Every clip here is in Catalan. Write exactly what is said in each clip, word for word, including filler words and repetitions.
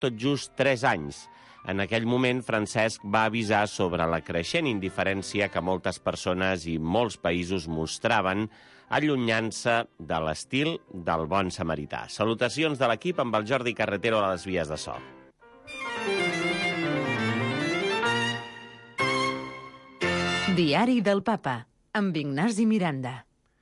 tot just tres anys. En aquell moment, Francesc va avisar sobre la creixent indiferència que moltes persones i molts països mostraven allunyant-se de l'estil del bon samarità. Salutacions de l'equip amb el Jordi Carretero a les vies de so. Diari del Papa, amb Ignasi Miranda.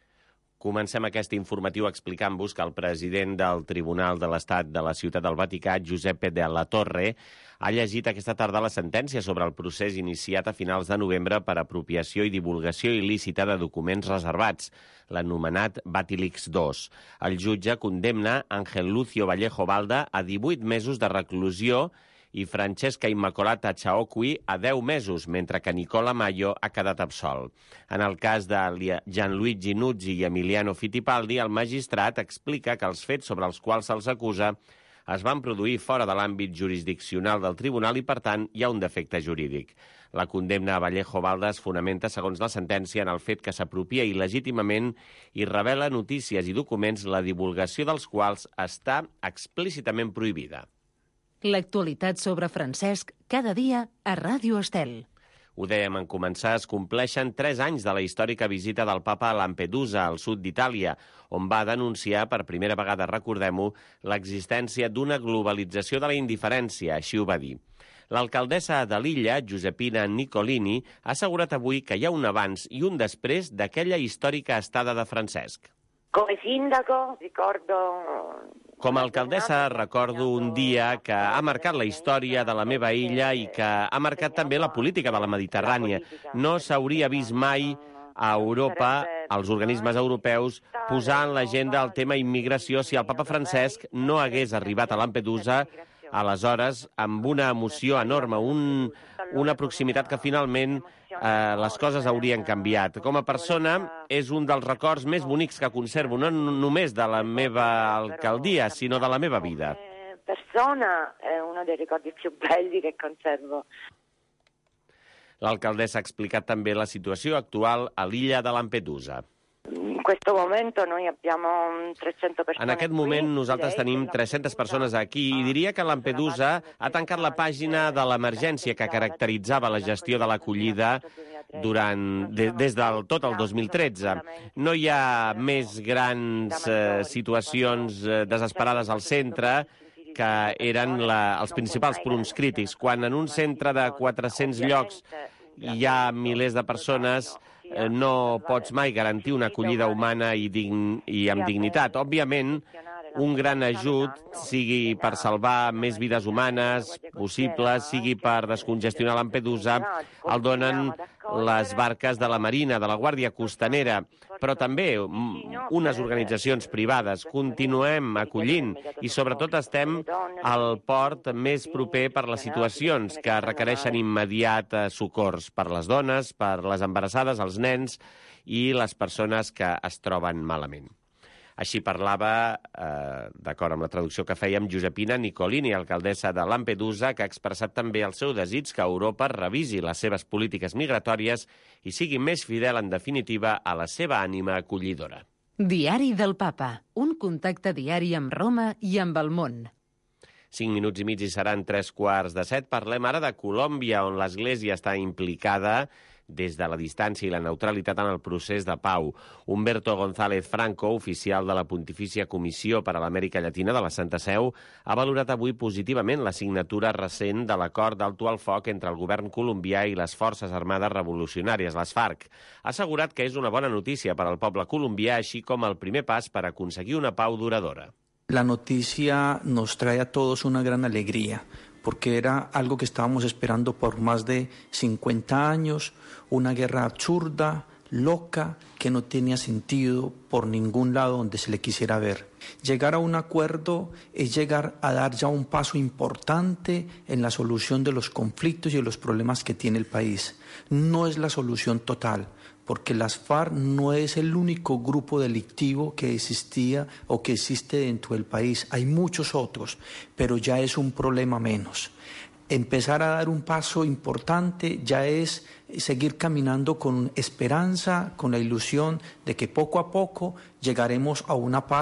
Comencem aquest informatiu explicant-vos que el president del Tribunal de l'Estat de la Ciutat del Vaticà, Giuseppe Della Torre, ha llegit aquesta tarda la sentència sobre el procés iniciat a finals de novembre per apropiació i divulgació il·lícita de documents reservats, l'anomenat Vatilix dos. El jutge condemna Ángel Lucio Vallejo Balda a divuit mesos de reclusió i Francesca Immacolata Ciaocchi a deu mesos, mentre que Nicola Maio ha quedat absolt. En el cas de Gianluigi Nuzzi i Emiliano Fittipaldi, el magistrat explica que els fets sobre els quals se'ls acusa es van produir fora de l'àmbit jurisdiccional del tribunal i, per tant, hi ha un defecte jurídic. La condemna a Vallejo Balda es fonamenta, segons la sentència, en el fet que s'apropia il·legítimament i revela notícies i documents la divulgació dels quals està explícitament prohibida. L'actualitat sobre Francesc cada dia a Ràdio Estel. Ho dèiem en començar, es compleixen tres anys de la històrica visita del papa a Lampedusa, al sud d'Itàlia, on va denunciar, per primera vegada, recordem-ho, l'existència d'una globalització de la indiferència, així ho va dir. L'alcaldessa de l'illa, Giuseppina Nicolini, ha assegurat avui que hi ha un abans i un després d'aquella històrica estada de Francesc. Come sindaco, ricordo... Com a alcaldessa recordo un dia que ha marcat la història de la meva illa i que ha marcat també la política de la Mediterrània. No s'hauria vist mai a Europa, als organismes europeus, posar en l'agenda el tema immigració si el papa Francesc no hagués arribat a Lampedusa aleshores amb una emoció enorme, un, una proximitat que finalment eh, les coses haurien canviat. Com a persona és un dels records més bonics que conservo, no només de la meva alcaldia, sinó de la meva vida. Persona è uno dei ricordi più belli che conservo. L'alcaldessa ha explicat també la situació actual a l'illa de Lampedusa. In questo momento noi abbiamo trecento persone. En aquest moment nosaltres tenim tres-centes persones aquí i diria que Lampedusa ha tancat la pàgina de l'emergència que caracteritzava la gestió de l'acollida durant de, des del tot el dos mil tretze. No hi ha més grans eh, situacions eh, desesperades al centre que eren la, els principals punts crítics. Quan en un centre de quatre-cents llocs hi ha milers de persones, no pots mai garantir una acollida humana i, dign, i amb dignitat. Òbviament, un gran ajut, sigui per salvar més vides humanes possibles, sigui per descongestionar Lampedusa, el donen les barques de la Marina, de la Guàrdia Costanera, però també unes organitzacions privades. Continuem acollint i sobretot estem al port més proper per les situacions que requereixen immediat socors per les dones, per les embarassades, els nens i les persones que es troben malament. Així parlava, eh, d'acord amb la traducció que fèiem, Giuseppina Nicolini, alcaldessa de Lampedusa, que ha expressat també el seu desig que Europa revisi les seves polítiques migratòries i sigui més fidel, en definitiva, a la seva ànima acollidora. Diari del Papa, un contacte diari amb Roma i amb el món. Cinc minuts i mig i seran tres quarts de set. Parlem ara de Colòmbia, on l'Església està implicada des de la distància i la neutralitat en el procés de pau. Humberto González Franco, oficial de la Pontifícia Comissió per a l'Amèrica Llatina de la Santa Seu, ha valorat avui positivament la signatura recent de l'acord d'alto al foc entre el govern colombià i les Forces Armades Revolucionàries, les FARC. Ha assegurat que és una bona notícia per al poble colombià, així com el primer pas per aconseguir una pau duradora. La noticia nos trae a todos una gran alegría, porque era algo que estábamos esperando por más de cincuenta años, una guerra absurda, loca, que no tenía sentido por ningún lado donde se le quisiera ver. Llegar a un acuerdo es llegar a dar ya un paso importante en la solución de los conflictos y de los problemas que tiene el país. No es la solución total, porque las FARC no es el único grupo delictivo que existía o que existe dentro del país. Hay muchos otros, pero ya es un problema menos. Empezar a dar un paso importante ya es seguir caminando con esperanza, con la ilusión de que poco a poco llegaremos a una paz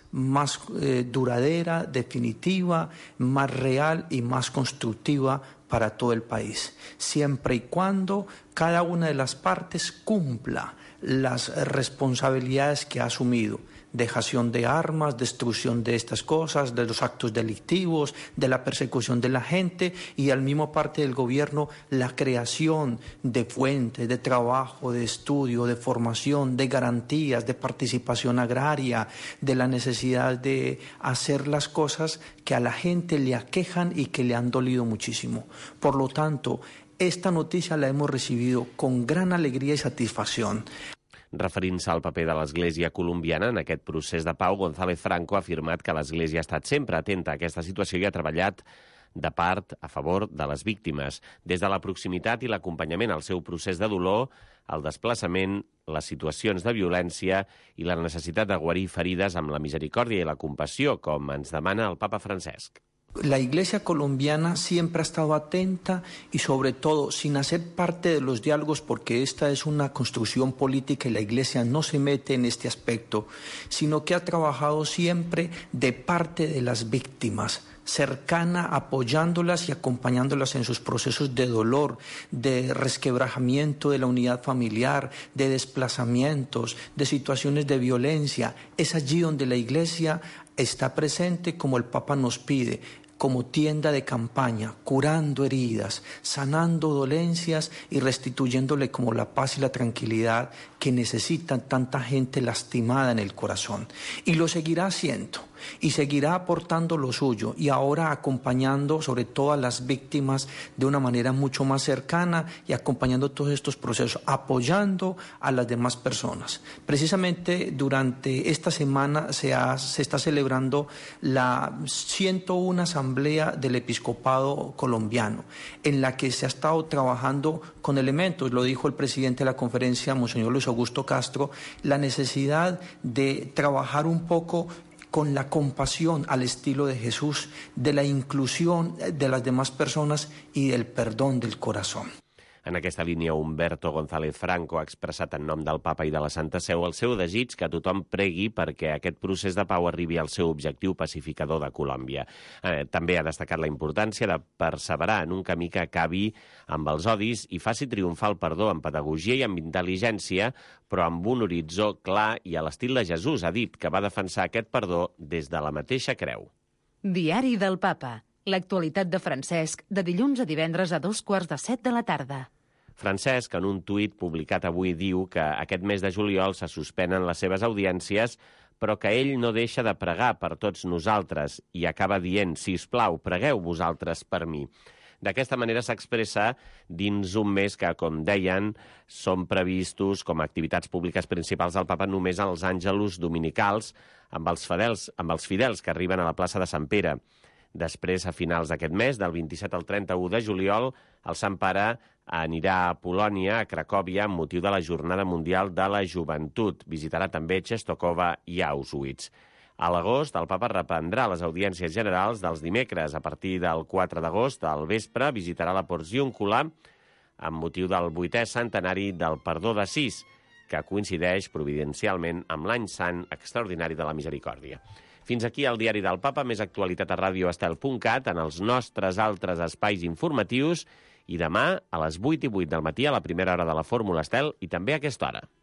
más eh, duradera, definitiva, más real y más constructiva para todo el país, siempre y cuando cada una de las partes cumpla las responsabilidades que ha asumido: dejación de armas, destrucción de estas cosas, de los actos delictivos, de la persecución de la gente, y al mismo parte del gobierno la creación de fuentes de trabajo, de estudio, de formación, de garantías, de participación agraria, de la necesidad de hacer las cosas que a la gente le aquejan y que le han dolido muchísimo. Por lo tanto, esta notícia la hemos recibido con gran alegria i satisfacció. Referint-se al paper de l'Església colombiana en aquest procés de pau, González Franco ha afirmat que l'Església ha estat sempre atenta a aquesta situació i ha treballat de part a favor de les víctimes, des de la proximitat i l'acompanyament al seu procés de dolor, el desplaçament, les situacions de violència i la necessitat de guarir ferides amb la misericòrdia i la compassió, com ens demana el papa Francesc. La Iglesia colombiana siempre ha estado atenta y sobre todo sin hacer parte de los diálogos, porque esta es una construcción política y la Iglesia no se mete en este aspecto, sino que ha trabajado siempre de parte de las víctimas, cercana, apoyándolas y acompañándolas en sus procesos de dolor, de resquebrajamiento de la unidad familiar, de desplazamientos, de situaciones de violencia. Es allí donde la Iglesia está presente, como el Papa nos pide, como tienda de campaña, curando heridas, sanando dolencias y restituyéndole como la paz y la tranquilidad que necesitan tanta gente lastimada en el corazón. Y lo seguirá haciendo, y seguirá aportando lo suyo, y ahora acompañando sobre todo a las víctimas de una manera mucho más cercana y acompañando todos estos procesos, apoyando a las demás personas. Precisamente durante esta semana se, ha, se está celebrando la ciento una Asamblea del Episcopado colombiano, en la que se ha estado trabajando con elementos, lo dijo el presidente de la conferencia, Monseñor Luis Augusto Castro, la necesidad de trabajar un poco con la compasión al estilo de Jesús, de la inclusión de las demás personas y del perdón del corazón. En aquesta línia, Humberto González Franco ha expressat en nom del papa i de la Santa Seu el seu desig que tothom pregui perquè aquest procés de pau arribi al seu objectiu pacificador de Colòmbia. Eh, també ha destacat la importància de perseverar en un camí que acabi amb els odis i faci triomfar el perdó amb pedagogia i amb intel·ligència, però amb un horitzó clar i a l'estil de Jesús. Ha dit que va defensar aquest perdó des de la mateixa creu. Diari del Papa. L'actualitat de Francesc, de dilluns a divendres a dos quarts de set de la tarda. Francesc, en un tuit publicat avui, diu que aquest mes de juliol se suspenen les seves audiències, però que ell no deixa de pregar per tots nosaltres i acaba dient: sisplau, pregueu vosaltres per mi. D'aquesta manera s'expressa dins un mes que, com deien, són previstos com a activitats públiques principals del Papa només els àngelus dominicals amb els fidels, amb els fidels que arriben a la plaça de Sant Pere. Després, a finals d'aquest mes, del vint-i-set al trenta-u de juliol, el Sant Pare anirà a Polònia, a Cracòvia, amb motiu de la Jornada Mundial de la Joventut. Visitarà també Czestochowa i Auschwitz. A l'agost, el papa reprendrà les audiències generals dels dimecres. A partir del quatre d'agost, al vespre, visitarà la Porciúncula amb motiu del vuitè centenari del Perdó d'Assís, que coincideix providencialment amb l'any sant extraordinari de la Misericòrdia. Fins aquí el Diari del Papa, més actualitat a radio estel punt cat, en els nostres altres espais informatius, i demà a les vuit i vuit del matí a la primera hora de la Fórmula Estel i també a aquesta hora.